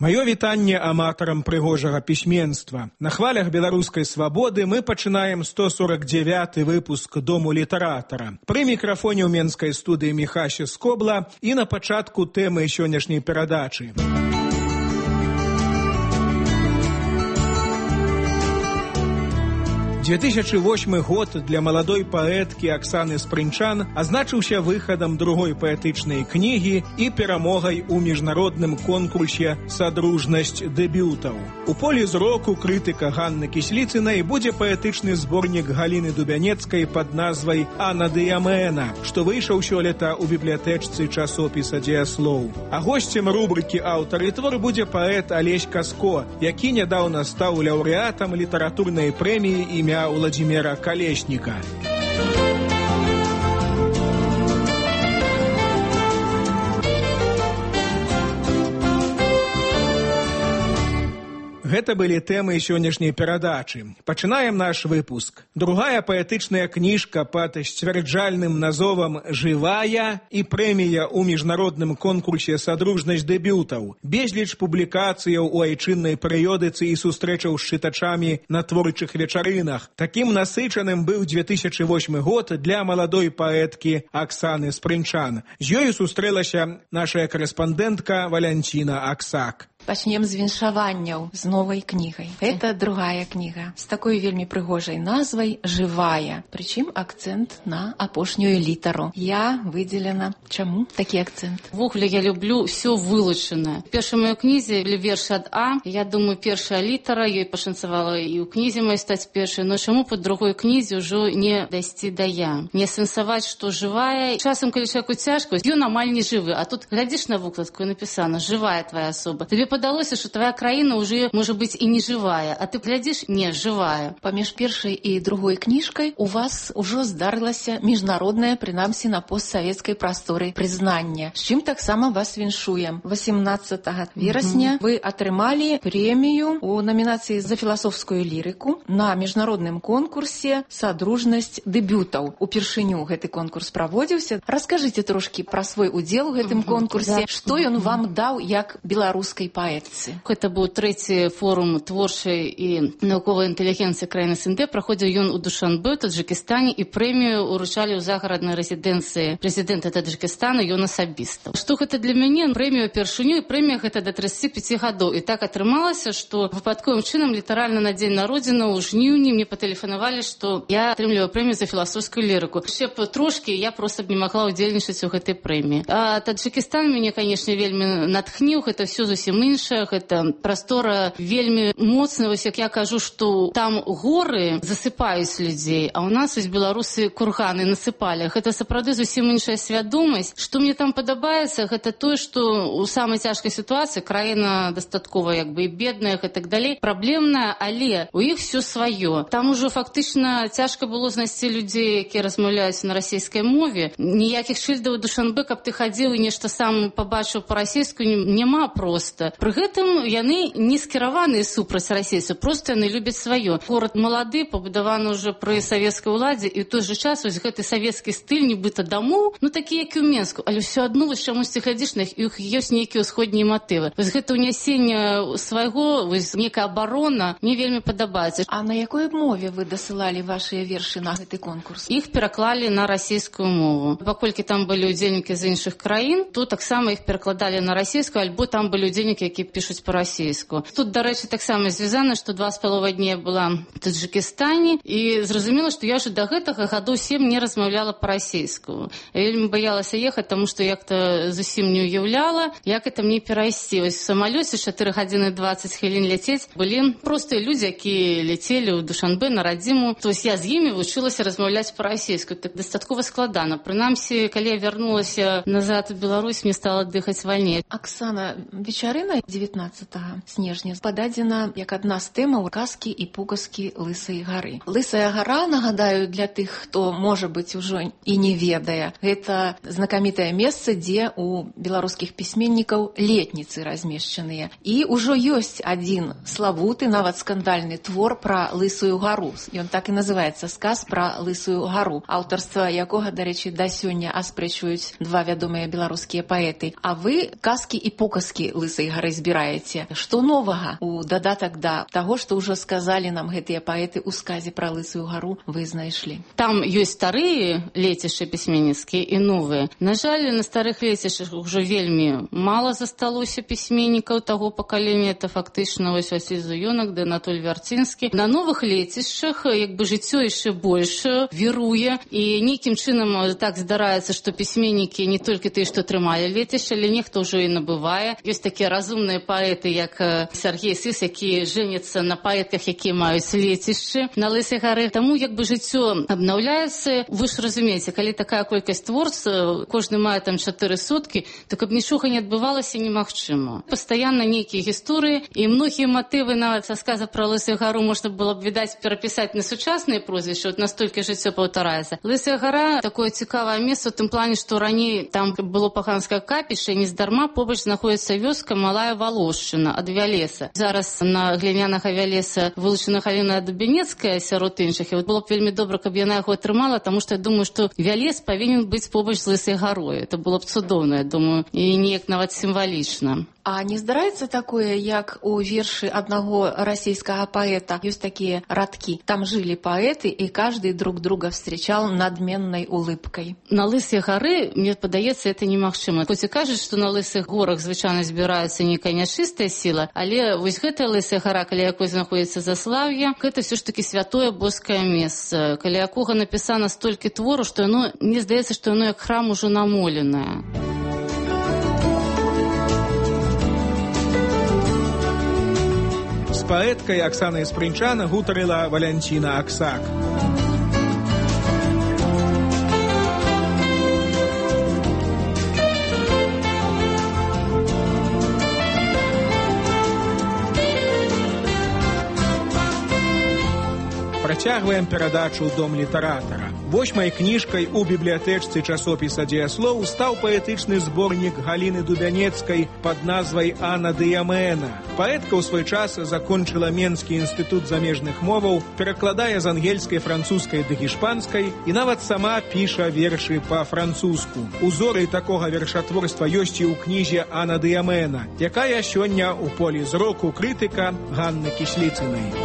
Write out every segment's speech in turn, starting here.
Маё вітанне аматарам прыгожага пісьменства. На хвалях беларускай свабоды мы пачынаем 149-й выпуск Дому літаратара. Пры мікрафоне ў менскай студыі Міхася Скобла і на пачатку тэмы сённяшняй перадачы. 2008 год для маладой паэткі Аксаны Спрынчан азначыўся выхадам другой паэтычнай кнігі і перамогай у міжнародным конкурсе «Садружнасць дэбютаў». У полі зроку крытыка Ганны Кісліцынай будзе паэтычны зборнік Галіны Дубянецкай пад назвай «Анна Дыямена», што выйшаў сёлета ў бібліятэчцы часопіса «Дзеяслоў». А госцем рубрыкі «Аўтар і твор» будзе паэт Алесь Каско, які нядаўна стаў лаўрэатам літаратурнай прэміі імя Владимира Колесника. Гэта былі тэмы сённяшняй перадачы. Пачынаем наш выпуск. Другая паэтычная кніжка пад сцвярджальным назовам «Жывая» і прэмія ў міжнародным конкурсе «Садружнасць дэбютаў». Безліч публікацыяў у айчыннай перыёдыцы і сустрэчаў з чытачамі на творчых вечарынах. Такім насычаным быў 2008 год для маладой паэткі Аксаны Спрынчан. З ёю сустрэлася наша карэспандэнтка Валянціна Аксак. Пачнем з віншаванняў з новай кнігай. Это другая кніга з такой вельмі прыгожай назвай «Жывая». Прычым акцэнт на апошнюю літару. Я выдзелена. Чаму такі акцэнт? Ввогуле я люблю ўсё вылучанае. У першай маёй кнізе верш ад А. Я думаю, першая літара, ёй пашанцавала і ў кнізе маёй стаць першай, но чаму па другой кнізе ўжо не дайсці да Я? Не сэнсаваць, што жывая. Часам, калі чалавеку цяжка, ён амаль не жывы, а тут глядзіш на вукладку і напісана «Жывая твоя асоба». Табе падалося, што твоя краіна ўжо можа быць і не жывая, а ты глядзіш, не, жывая. Паміж першай і другой кніжкай у вас ужо здарылася міжнароднае, прынамсі на постсавецкай прасторы, прызнанне. З чым таксама вас віншуем. 18 верасня вы атрымалі прэмію у намінацыі за філасофскую лірыку на міжнародным конкурсе «Садружнасць дэбютаў». Упершыню гэты конкурс праводзіўся. Раскажыце трошкі пра свой удзел у гэтым конкурсе, што ён вам даў як беларускай паэтцы. Гэта быў трэці форум творчай і навуковай інтэлігенцыі краіны СНД. Праходзіў ён у Душанбе, Таджыкістане, і прэмію уручалі ў загараднай рэзідэнцыі прэзідэнта Таджыкістана ён асабіста. Што гэта для мяне? Прэмію першыню, і прэмія гэта да 35 гадоў. І так атрымалася, што выпадковым чынам літаральна на дзень народзінаў у жніўні мне патэлефанавалі, што я атрымліваю прэмію за філасофскую лірыку. Яшчэ трошкі я проста б не магла ўдзельнічаць у гэтай прэміі. А Таджыкістан мяне, канешне, вельмі натхніў. Гэта ўсё зусім іншая, гэта прастора вельмі моцная. Вось як я кажу, што там горы засыпаюць людзей, а ў нас вось беларусы курганы насыпалі. Гэта сапраўды зусім іншая свядомасць. Што мне там падабаецца, гэта тое, што ў самай цяжкай сітуацыі краіна дастаткова як бы і бедная і так далей, праблемная, але у іх все сваё. Там ужо фактычна цяжка было знайсці людзей, якія размаўляюць на расійскай мове. Ніякіх шыльдаў Душанбе, каб ты хадзіў і нешта сам пабачыў па-расійску, няма проста. Пры гэтым яны не скіраваныя супраць расейцаў, проста яны любяць сваё. Горад малады, пабудаваны ўжо пры савецкай уладзе, і ў той жа час вось гэты савецкі стыль нібыта дамоў, ну такі, як і ў Менску, але ўсё адно вось чамусьці глядзіш на іх, і ёсць нейкія ўсходнія матывы. Вось гэта ўнясенне свайго, вось нейкая абарона мне вельмі падабаецца. А на якой мове вы дасылалі вашыя вершы на гэты конкурс? Іх пераклалі на расійскую мову. Паколькі там былі ўдзельнікі з іншых краін, то таксама іх перакладалі на расійскую, альбо там былі ўдзельнікі, які пішуць па-расійску. Тут, дарэчы, таксама звязана, што 2,5 дні я была в Таджыкістане, і зразумела, што я ўжо да гэтага гадоў 7 не размаўляла па-расійску. Я вельмі баялася ехаць, таму што як-то зусім не ўяўляла, як это мне перайсці. Вось в самалёце 4 гадзіны 20 хвілін ляцець былі простыя людзі, якія ляцелі ў Душанбе на радзіму. То есть я з імі вучылася размаўляць па-расійску. Так дастаткова складана. Прынамсі, калі я вярнулася назад у Беларусь, мне стала дыхаць вальней. Аксана, вечарына 19 снежня пададзена як адна з тэмаў казкі і пугаскі Лысай гары. Лысая гара, нагадаю, для тых, хто, можа быць, ужо і не ведае, гэта знакамітае месца, дзе у беларускіх пісьменнікаў летніцы размешчаныя. І ўжо ёсць адзін славуты, нават скандальны твор пра Лысую гару. Ён так і называецца «Сказ пра Лысую гару», аўтарства якога, дарэчы, да сёння аспрэчваюць два вядомыя беларускія паэты. А вы казкі і пугаскі Лысай гары мерай збіраеце? Што новага у дадатак да таго, што ўжо сказалі нам гэтыя паэты ў сказе пра Лысую гару, вы знайшлі? Там ёсць старыя лецішчы пісьменніцкія і новыя. На жаль, на старых лецішчах ўжо вельмі мала засталося пісьменнікаў таго пакалення. Это фактычна вось Васіль Зуёнак, да Анатоль Вярцінскі. На новых лецішчах як бы жыццё яшчэ больш віруе, і нейкім чынам так здараецца, што пісьменнікі не толькі тыя, што трымалі лецішча, але нехто ўжо і набывае. Ёсць такія разумныя паэты, як Сергей Сыс, які жэняцца на паэтках, якія маюць лецішчы на Лысай гары. Таму як бы жыццё абнаўляецца. Вы ж разумееце, калі такая колькасць творцаў, кожны мае там 4 суткі, то каб нічога не адбывалася, немагчыма. Пастаянна нейкія гісторыі, і многія матывы нават са сказа пра Лысую гару можна было б, відаць, перапісаць на сучасныя прозвішчы, от настолькі жыццё паўтараецца. Лысая гара такое цікавае месца ў тым плане, што раней там было паганскае капішча, і нездарма побач знаходзіцца вёска Малая Валошчына ад Вялеса. Зараз на глінянага Вялеса вылучана Галіна Дубянецкая сярод іншых, і было б вельмі добра, каб яна яго атрымала, таму што я думаю, што Вялес павінен быць побач з Лысай гарой. Это было б цудоўна, я думаю, і неяк нават сімвалічна. А не здараецца такое, як у вершы аднаго расійскага паэта ёсць такія радкі. Там жылі паэты, і каждый друг друга встречал надменной улыбкой. На Лысай гары, мне падаецца, это немагчыма. Хоць і кажуць, што на Лысых горах звычайна збіраецца нейкая нячыстая сіла, але вось гэтая Лысая гара, каля якой знаходзіцца заслаўе, гэта ўсё ж такі святое боскае месца, каля якога напісана столькі твору, што яно, мне здаецца, што яно як храм ужо намоленае. З паэткай Аксанай Спрынчан гутарыла Валянціна Аксак. Працягваем перадачу «Дом літаратара». 8-й кніжкай у бібліятэчцы часопіса «Дзеяслоў» стаў паэтычны зборнік Галіны Дубянецкай пад назвай «Анна Дыямена». Паэтка ў свой час закончыла Менскі інстытут замежных моваў, перакладае з ангельскай, французскай ды гішпанскай і нават сама піша вершы па-французску. Узоры такога вершатворства ёсць і ў кнізе «Анна Дыямена», якая сёння ў полі зроку крытыка Ганны Кісліцынай.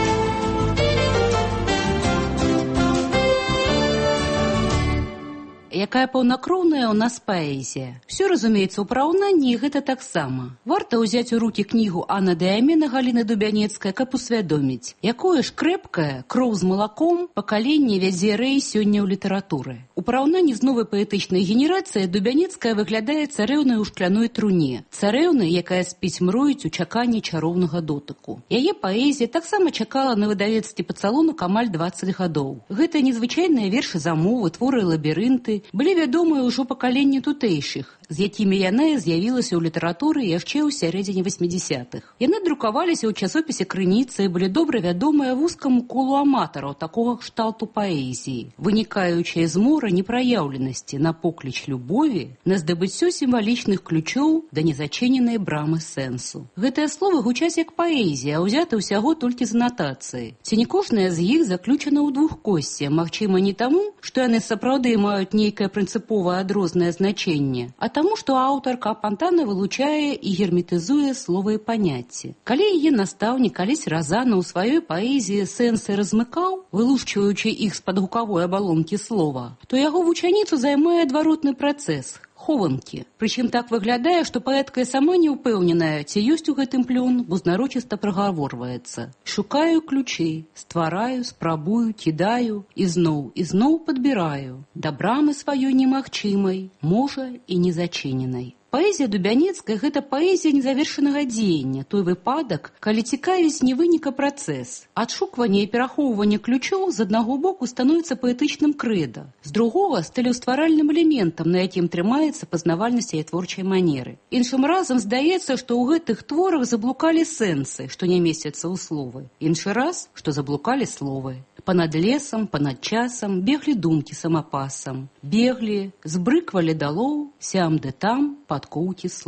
Якая паўнакроўная ў нас паэзія. Все, разумеецца, у параўнанні гэта таксама. Варта ўзяць у рукі кнігу «Анна Дыямена» Галіны Дубянецкай, каб усвядоміць, якое ж крэпкае, кроў з малаком пакаленне вядзе рэй сёння ў літаратуры. У параўнанні з новай паэтычнай генерацыяй Дубянецкая выглядае царэўнай у шкляной труне, царэўнай, якая спіць мроіць у чаканні чароўнага дотыку. Яе паэзія таксама чакала на выдавецтве «Пацалунак» амаль 20 гадоў. Гэта незвычайныя вершы замовы, творы лабірынты былі вядомыя ўжо пакаленню тутэйшых, з якімі яна з'явілася ў літаратуры яшчэ ў сярэдзіне 80-х. Яны друкаваліся ў часопісе «Крыніца» і былі добра вядомыя вузкаму колу аматараў такога кшталту паэзіі, вынікаючыя з мора непраяўленасці на покліч любові, на здабыццё сімвалічных ключоў да незачыненай брамы сэнсу. Гэтыя словы гучаць як паэзія, а ўзяты ўсяго толькі з анатацыі. Ці не кожная з іх заключана ў двухкосці, магчыма не таму, што яны сапраўды маюць нейкае прынцыповае адрознае значэнне, а таму, што аўтарка апантана вылучае і герметызуе слова і паняцці. Калі яе настаўнік калісь разана ў сваёй паэзіі сэнсы размыкаў, вылушчваючы іх з-пад гукавой абалонкі слова, то яго вучаніцу займае адваротны працэс – хованкі. Прычым так выглядае, што паэтка і сама не ўпэўненая, ці ёсць у гэтым плён, бо знарочыста прагаворваецца. Шукаю ключы, ствараю, спрабую, кідаю, і зноў падбіраю. Да брамы сваёй немагчымай, можа і незачыненай. Паэзія Дубянецкай – гэта паэзія незавершанага дзеяння, той выпадак, калі цікавіць не вынік, а працэс. Адшукванне і перахоўванне ключоў з аднаго боку становіцца паэтычным крэда, з другога – стылеўстваральным элементам, на якім трымаецца пазнавальнасць яе творчай манеры. Іншым разам здаецца, што ў гэтых творах заблукалі сэнсы, што не месцяцца ў словы. Іншы раз, што заблукалі словы. Панад лесам, панад часам беглі думкі самапасам. Беглі, збрыквалі далоў, сям ды там, пад коўкі слоў.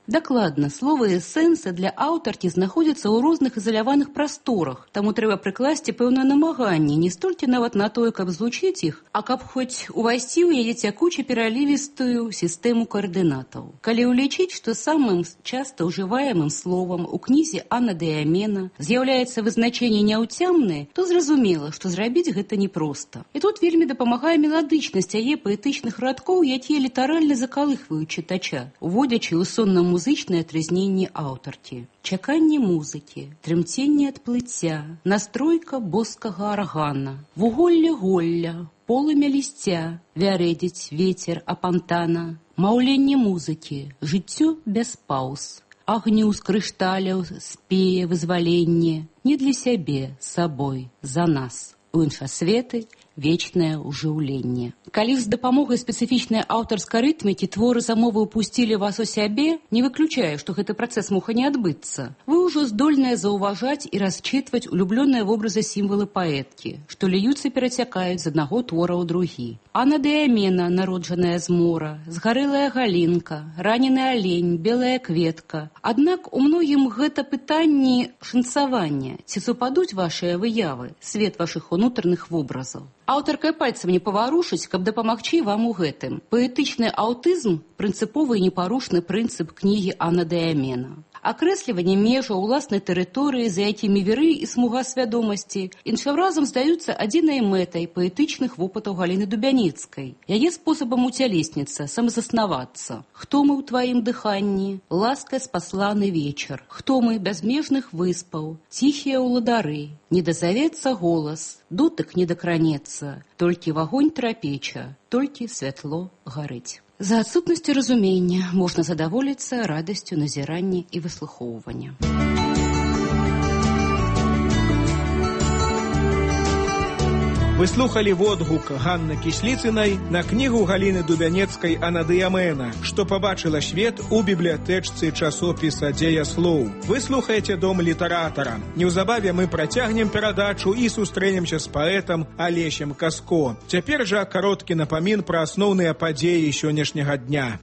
Дакладна, слова эсэнса для аўтаркі знаходзяцца ў розных ізаляваных прасторах, таму трэба прыкласці пэўнае намаганне не столькі нават на тое, каб злучыць іх, а каб хоць увайсці ў яе цякуча пералівістую сістэму каардынатаў. Калі ўлічыць, што самым часта ўжываемым словам у кнізе Анна де Амена з'яўляецца вызначэнне няўцямнае, то зразумела, што зрабіць гэта непроста. І тут вельмі дапамагае меладычнасць яе паэтычных радкоў, якія літаральна закалыхваюць чытача, уводзячы ў сонна-музычнае трызненне аўтаркі. Чаканне музыкі, трымценне ад плыцця, настройка боскага аргана, вуголле голля, полымя лісця, вярэдзіць вецер апантана, маўленне музыкі, жыццё без паўз, агню з крышталяў спее вызваленне, не для сябе, сабой, за нас, у іншасветы, вечнае ўжыўленне. Калі з дапамогай спецыфічнай аўтарскай рытмікі творы замовы ўпусцілі вас у сябе, не выключае, што гэты працэс мог не адбыцца. Вы ўжо здольныя заўважаць і расчытваць улюблёныя вобразы сімвалы паэткі, што ліюцца і перацякаюць з аднаго твора ў другі. Анна де Амена, народжаная з мора, згарэлая галінка, ранены алень, белая кветка. Аднак у многім гэта пытанні шанцавання. Ці супадуць вашыя выявы, свет вашых унутраных вобразаў? Аўтарка пальцам не паварушыць, каб дапамагчы вам у гэтым. Паэтычны аўтызм – прынцыповы і непарушны прынцып кнігі Анна де Амена. Акрэсліванне межаў уласнай тэрыторыі, за якімі віры і смуга свядомасці, іншым разам здаюцца адзінай мэтай паэтычных вопытаў Галіны Дубяніцкай. Яе спосабам уцялесніцца, самазаснавацца. Хто мы ў тваім дыханні? Ласкай спасланы вечар. Хто мы бязмежных выспаў? Ціхія ўладары. Не дазавецца голас, дотык не дакранецца. Толькі вагонь трапеча, толькі святло гарыць. За адсутнасцю разумення можна задаволіцца радасцю назірання і выслухоўвання. Вы слухали водгук Ганны Кісліцынай на кнігу Галіны Дубянецкай «Анна де Амена», што пабачыла свет у бібліятэчцы часопіса «Дзеяслоў». Вы слухаеце «Дом літаратара». Неўзабаве мы працягнем перадачу і сустрэнемся з паэтам Алесем Каско. Цяпер жа кароткі напамін пра асноўныя падзеі сённяшняга дня.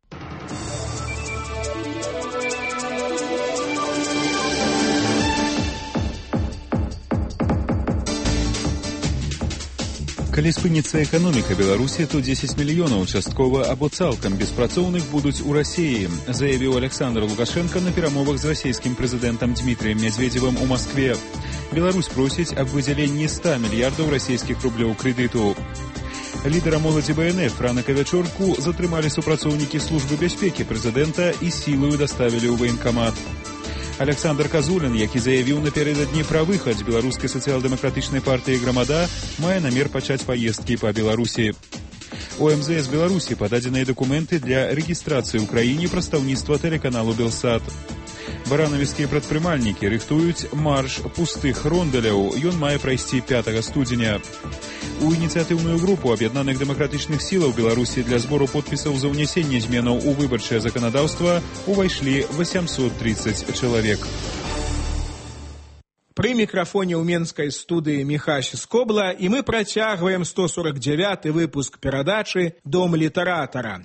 Калі спыніцца эканоміка Беларусі, то 10 мільёнаў часткова або цалкам беспрацоўных будуць у Расіі, заявіў Александр Лукашенко на перамовах з расійскім прэзідэнтам Дмітрием Медведевым у Маскве. Беларусь просіць аб выдзяленні 100 мільярдаў расійскіх рублёў крэдыту. Лідара моладзі БНФ Франака Вячорку затрымалі супрацоўнікі службы бяспекі прэзідэнта і сілаю даставілі ў ваенкамат. Александр Казулін, які заявіў напярэдадні пра выхад з беларускай сацыял-дэмакратычнай партыі «Грамада», мае намер пачаць паездкі па Беларусі. У МЗС Беларусі пададзеныя дакументы для рэгістрацыі ў краіне прадстаўніцтва тэлеканалу «Белсат». Баранавіцкія прадпрымальнікі рыхтуюць марш пустых рондаляў. Ён мае прайсці 5 студзеня. У ініцыятыўную групу аб'яднаных дэмакратычных сілаў Беларусі для збору подпісаў за ўнясенне зменаў у выбарчае заканадаўства увайшлі 830 чалавек. Пры мікрафоне ў менскай студыі Міхась Скобла, і мы працягваем 149-й выпуск перадачы «Дом літаратара».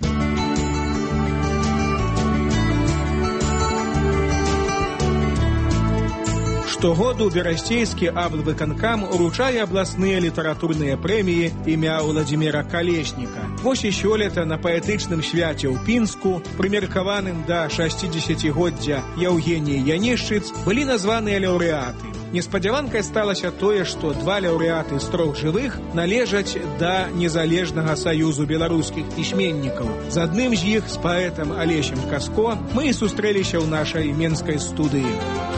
Штогоду берасцейскі аблвыканкам уручае абласныя літаратурныя прэміі імя Владзіміра Калесніка. Вось і сёлета на паэтычным свяце ў Пінску, прымеркаваным да 60-годдзя Яўгеніі Янішчыц, былі названыя лаўрэаты. Неспадзяванкай сталася тое, што 2 лаўрэаты з 3 жывых належаць да Незалежнага саюзу беларускіх пісьменнікаў. З адным з іх, з паэтам Алесем Каско, мы і сустрэліся ў нашай менскай студыі.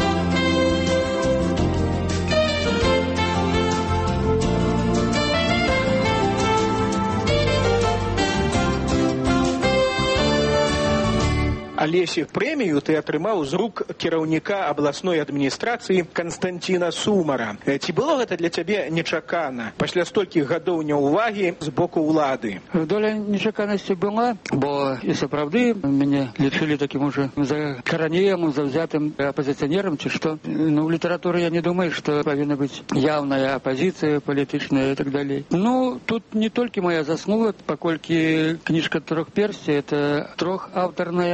Алесе, прэмію ты атрымаў з рук кіраўніка абласной адміністрацыі Канстанціна Сумара. Ці было гэта для цябе нечакана пасля столькіх гадоў няўвагі з боку ўлады? Доля нечаканасці была, бо і сапраўды мяне лічылі такім уже закаранелым, заўзятым апазіцыянерам, ці што. Ну, в літаратуры я не думаю, што павінна быць яўная апазіцыя палітычная і так далей. Ну, тут не толькі моя заслуга, паколькі кніжка «Трохперсці» — это трохаўтарная. Я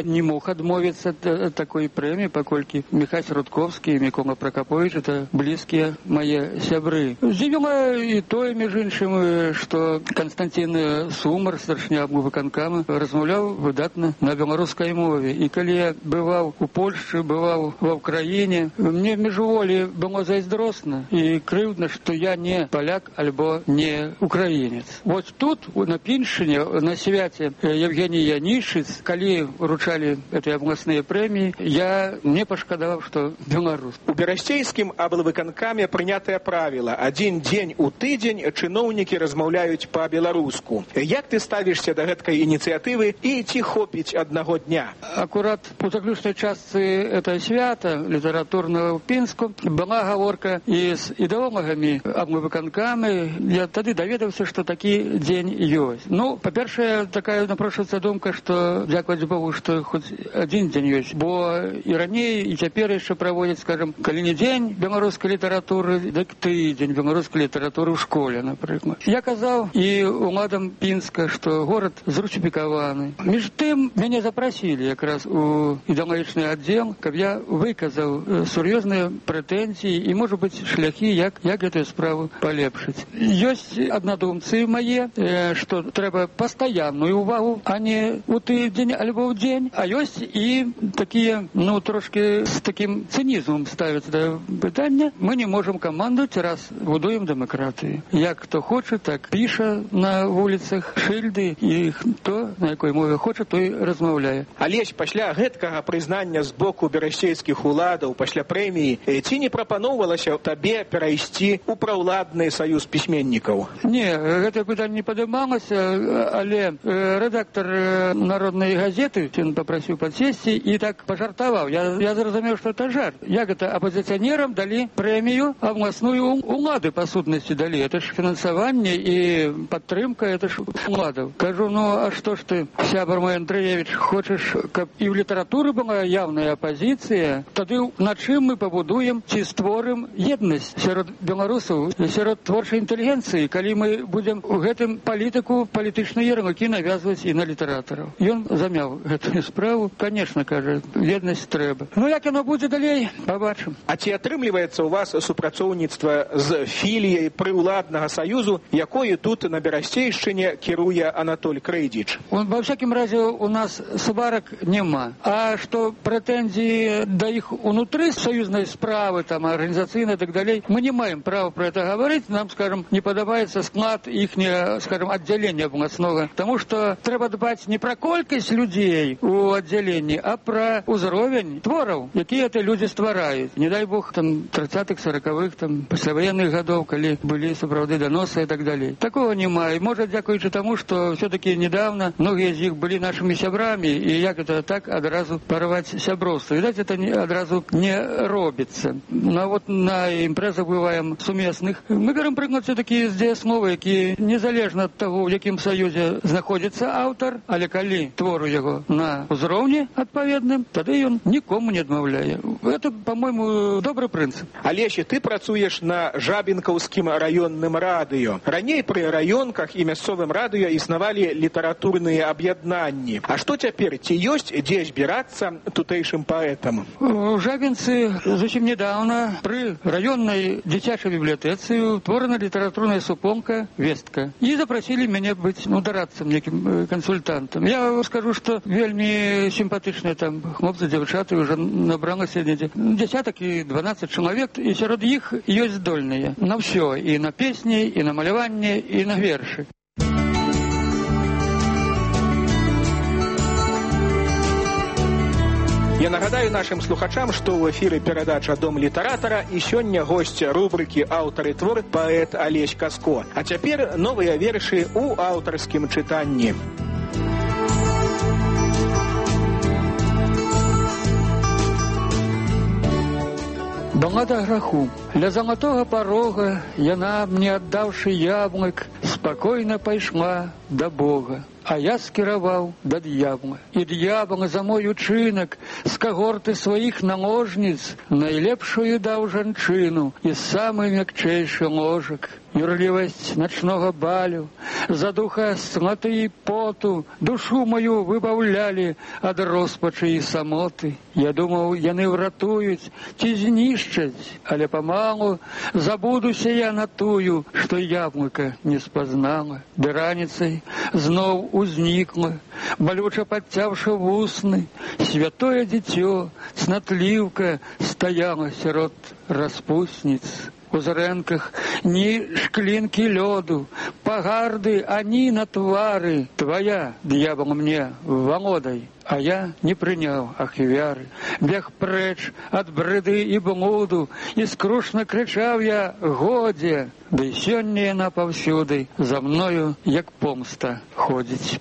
не мог адмовіцца ад такой прэміі, паколькі Міхась Рудковскі і Мікола Пракаповіч это блізкія мае сябры. Здзівіла і тое, між іншым, што Канстантин Сумар, старшыня абмвыканкама, размаўляў выдатна на беларускай мове. І калі я бываў у Польшчы, бываў ва ўкраіне, мне міжволі было зайздросна і крыўдна, што я не паляк альбо не украінец. Вот тут, на Піншчыне, на свяце Евгений Янішыц, калі вручалі гэтыя абласныя прэміі, я не пашкадаваў, што беларус. У берасцейскім аблвыканкаме прынятае правіла: адзін дзень у тыдзень чыноўнікі размаўляюць па-беларуску. Як ты ставішся да гэткай ініцыятывы і ці хопіць аднаго дня? Акурат у заключнай частцы этого свята літаратурнага ў Пінску была гаворка і з ідэолагамі аблвыканкамы. Я тады даведаўся, што такі дзень ёсць. Ну, па-першае, такая напрошваецца думка, што дзякаваць Богу, што хоць адзін дзень ёсць, бо і раней, і цяпер яшчэ праводзяць, скажем, калі не дзень беларускай літаратуры, дык тыдзень беларускай літаратуры ў школе, напрыклад. Я казаў і уладам Пінска, што горад зрусифікаваны. Між тым, мяне запрасілі якраз у ідэалагічны аддзел, каб я выказаў сур'ёзныя прэтэнзіі і, можа быць, шляхі, як гэтую справу палепшыць. Ёсць аднадумцы мае, што трэба пастаянную увагу, а не у тыдзень альбо ў дзень. А ёсць і такія, трошки з такім цынізмам ставяцца да пытання. Мы не можам камандаваць, раз будуем дэмакратыю. Як хто хоча, так піша на вуліцах шыльды, і хто на якой мове хоча, той размаўляе. Алесь, пасля гэткага прызнання з боку берасцейскіх уладаў, пасля прэміі, ці не прапаноўвалася табе перайсці ў праўладны саюз пісьменнікаў? Не, гэтае пытанне не падымалася, але рэдактар народнай газеты, ён папрасіў падсесці і так пажартаваў. Я зразумеў, што это жарт. Як гэта апазіцыянерам далі прэмію абласную улады па сутнасці далі? Это ж фінансаванне і падтрымка, это ж уладаў. Кажу, а што ж ты, сябар мой Андрэевіч, хочаш, каб і ў літаратуры была явная апазіцыя? Тады на чым мы пабудуем ці створым еднасць сярод беларусаў, сярод творчай інтэлігенцыі, калі мы будзем у гэтым палітыку, палітычныя ярлыкі навязваць і на літаратараў? Ён замяў гэтую справу. Конечно, кажа, еднасць трэба. Як яно будзе далей, пабачым. А ці атрымліваецца ў вас супрацоўніцтва з філіяй прыўладнага саюзу, якою тут на Берасцейшчыне кіруе Анатоль Крейдзіч? Во всякім разе у нас сварак няма. А што прэтэнзіі да іх унутры саюзнай справы, там, арганізацыйнай і так далей, мы не маем права про это гаварыць. Нам, скажем, не падабаецца склад іхняга, скажем, аддзялення абласнога. Таму што трэба дбаць не пра колькасць людзей у аддзяленні, а пра ўзровень твораў, якія это людзі ствараюць. Не дай Бог, там, 30-х, 40-х, там, пасляваенных гадоў, калі былі сапраўды даносы і так далей. Такого няма. І, можа, дзякуючы таму, што все-таки недавно многія з іх былі нашымі сябрамі, і як это так адразу парваць сяброўства. Відаць, это адразу не робіцца. Вот на імпрэзах бываем сумесных. Мы берем прыклад все-таки з дзеяслова, які незалежна ад таго, у якім саюзе знаходзіцца аўтар, але калі твору яго на ўзроўні адпаведным, тады ён нікому не адмаўляе. Это, по-моему, добры прынцып. Алесь, ты працуеш на Жабінкаўскім раённым радыё. Раней пры раёнках і мясцовым радыё існавалі літаратурныя аб'яднанні. А што цяпер? Ці ёсць дзе збірацца тутэйшым паэтам? У Жабінцы зусім недавно пры раённай дзіцячай бібліятэцы утворана літаратурная супомка «Вестка». І запрасілі мяне быць дарадцам, некім кансультантам. Я скажу, што вельмі сімпатычныя там хлопцы, дзяўчаты, уже набралася дзесятак і 12 чалавек, і сярод іх ёсць здольныя на ўсё, і на песні, і на маляванне, і на вершы. Я нагадаю нашим слухачам, што ў эфіры перадача «Дом літаратара» і сёння госць рубрыкі «Аўтар і твор» паэт Алесь Каско. А цяпер новыя вершы ў аўтарскім чытанні. Балада граху. Ля залатога парога яна, мне аддаўшы яблык, спакойна пайшла да Бога. А я скіраваў да д'ябла. І д'ябл за мой учынак з кагорты сваіх наложніц найлепшую даў жанчыну і самы мякчэйшы ложак. Юрлівасць начнога балю, задуха сматы і поту, душу мою выбаўлялі ад роспачы і самоты. Я думаў, яны ўратуюць ці знішчаць, але памалу забудуся я на тую, што яблыка не спазнала. Ды раніцай зноў узнікла, балюча падцяўшы вусны, святое дзіцё, цнатліўка стаяла сярод распусніц. У зрэнках ні шклінкі лёду, пагарды ані на твары. Твая, д'ябл, мне валодай, а я не прыняў ахвяры. Бег прэч ад брыды і блуду, і скрушна крычаў я «Годзе!» Ды сёння яна паўсюды за мною, як помста, ходзіць.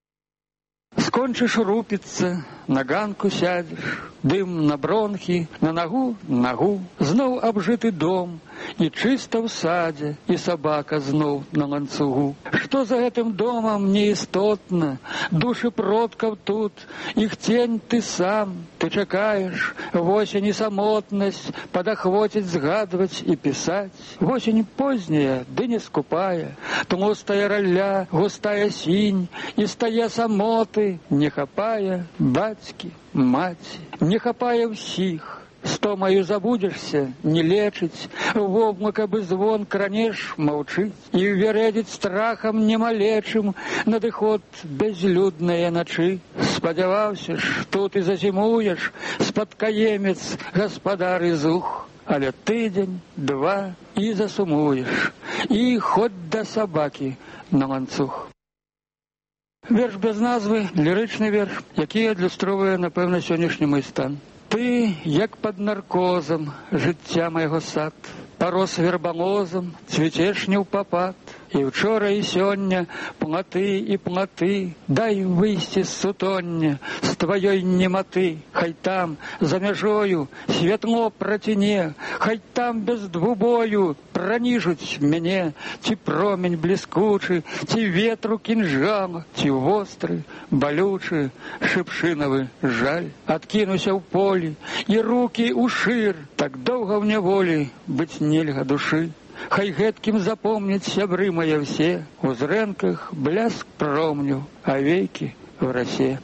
Скончыш рупіцца, на ганку сядзеш, дым на бронхі, на нагу, зноў абжыты дом, і чыста ў садзе, і сабака зноў на ланцугу. Што за гэтым домам неістотна, душы продкаў тут, іх тень ты сам, ты чакаеш, восень і самотнасць, падахвоціць згадваць і пісаць. Восень позняя, ды не скупая, тлустая ралля, густая сінь, і стае самоты, не хапае бацькі, маці, не хапае ўсіх. Стомаю забудзешся, не лечыць, воблака бы звон кранеш маўчыць, і вярэдзіць страхам немалечым надыход бязлюдныя начы. Спадзяваўся ж, тут і зазімуеш, спадкаемец, гаспадар і зух, але тыдзень, два і засумуеш, і хоць да сабакі на ланцуг. Верш без назвы, лірычны верш, які адлюстроўвае, напэўна, сённяшні мой стан. Ты, як пад наркозам, жыцця майго сад, парос вербалозам, цвіцеш не ў папад. І вчора, і сёння платы і платы, дай выйсці з сутоння, з тваёй нематы. Хай там, за мяжою, святло праціне, хай там без двубою праніжуць мяне, ці промень бліскучы, ці ветру кінжал, ці востры, балючы, шыпшынавы жаль. Адкінуся ў полі, і рукі ў шыр, так доўга ў няволі быць нельга душы. Хай гэткім запомняць сябры мае ўсе, у зрэнках бляск промню, а векі в расе.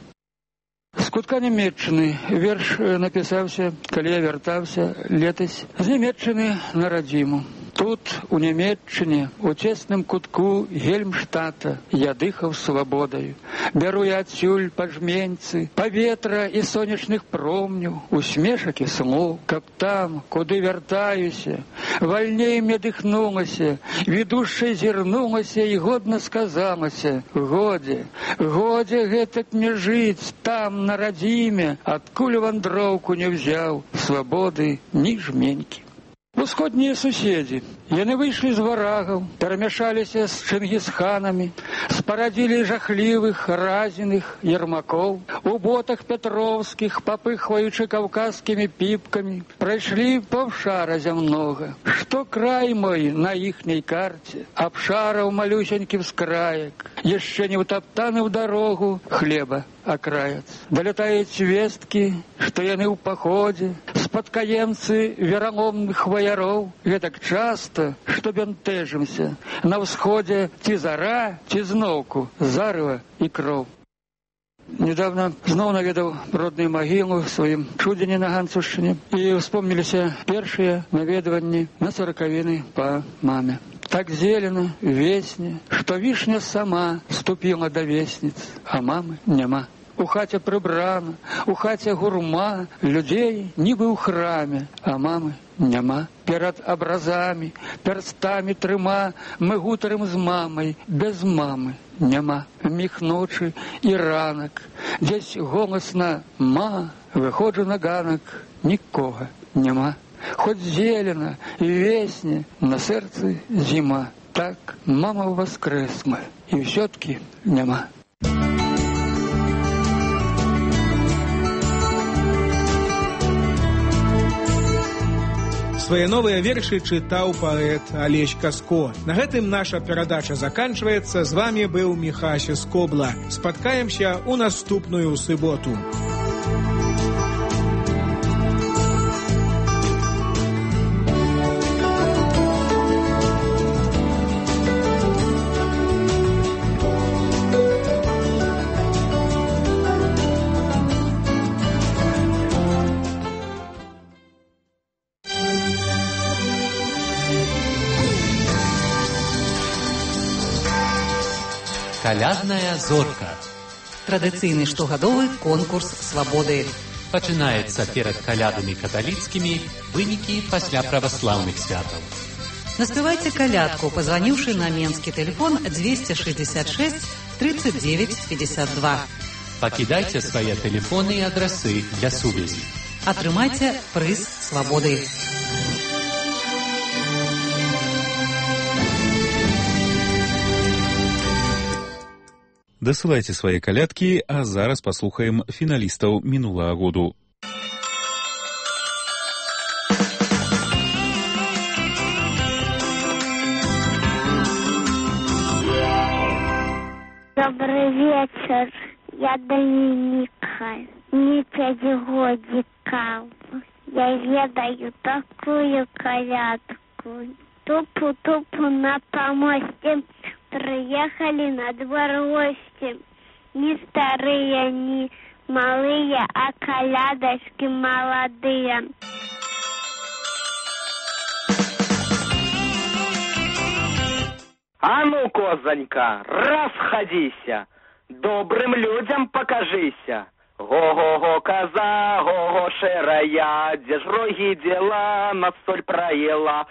З кутка Нямецчыны верш напісаўся, калі я вяртаўся летась з Нямецчыны на радзіму. Тут, у Нямецчыне, у цесным кутку Гельмштата, я дыхаў свабодаю. Бяру я адсюль пажменьцы, паветра і сонечных промняў, усмешак і слоў, каб там, куды вяртаюся, вальней мне дыхнулася, ведушчай зірнулася і годна сказалася: годзе, годзе гэтак мне жыць там, на радзіме, адкуль вандроўку не ўзяў, свабоды ні жменькі. Усходнія суседзі, яны выйшлі з варагаў, перамяшаліся з чынгісханамі, спарадзілі жахлівых, разіных ярмакоў, у ботах пятроўскіх, папыхваючы каўказскімі піпкамі, прайшлі паўшара зямнога. Што край мой на іхняй карце, абшараў малюсенькі вскраек, яшчэ не ўтаптаны ў дарогу хлеба акраец. Далятаюць весткі, што яны ў паходзе, спадкаемцы вераломных ваяроў. Гэтак часта, што бянтэжымся, на ўсходзе ці зара, ці зноўку зарыва і кроў. Недавно зноў наведаў родную магілу в сваім чудзені на Ганцушчыне і ўспомніліся першыя наведванні на саракавіны па маме. Так зелена, весне, што вішня сама ступіла да весніц, а мамы няма. У хаце прыбрана, у хаце гурма, людзей нібы ў храме, а мамы няма. Перад абразамі, перстамі трыма мы гутарым з мамай, без мамы няма. Міг ночы і ранак, дзесь голасна «ма», выходжу на ганак, нікога няма. Хоць зелена і весне, на сэрцы зіма. Так, мама воскресла, і ўсё-ткі няма. Свае новыя вершы чытаў паэт Алесь Каско. На гэтым наша перадача заканчваецца. З вами быў Міхася Скобла. Спаткаемся ў наступную суботу. Калядная зорка. Традыцыйны штогадовы конкурс свабоды. Пачынаецца перад калядамі каталіцкімі, вынікі пасля праваслаўных святаў. Наспявайце калядку, пазваніўшы на менскі тэлефон 266 39 52. Пакідайце свае тэлефоны і адрасы для сувязі. Атрымайце прыз свабоды. Дасылайце свае калядкі, а зараз паслухаем фіналістаў мінулага году. Добрый вечер, я Доминика, мне 5 годиков. Я ведаю такую калядку. Тупу-тупу на помосте, приехали на двор гости. Не старые, не малые, а колядочки молодые. А ну, козонька, расходися, добрым людям покажися. Го-го-го, коза, го-го, шерая, где ж роги дела, на соль проела.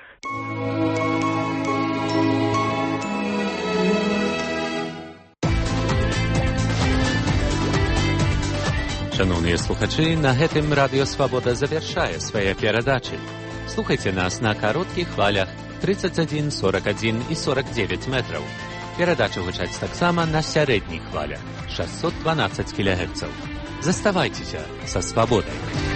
Шановныя слухачы, на гэтым Радыё Свабода завяршае свае перадачы. Слухайце нас на кароткіх хвалях 31, 41 і 49 метраў. Перадачы гучаць таксама на сярэдніх хвалях 612 кГц. Заставайцеся са свабодай.